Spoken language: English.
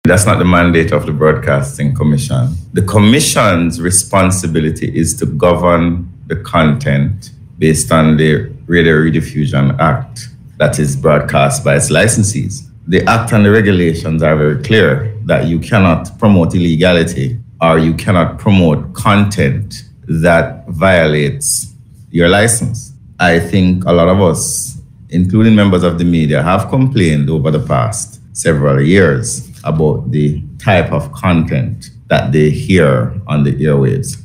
That's not the mandate of the Broadcasting Commission. The Commission's responsibility is to govern the content based on the Radio Rediffusion Act that is broadcast by its licensees. The Act and the regulations are very clear that you cannot promote illegality or you cannot promote content that violates your license. I think a lot of us, including members of the media, have complained over the past several years about the type of content that they hear on the airwaves.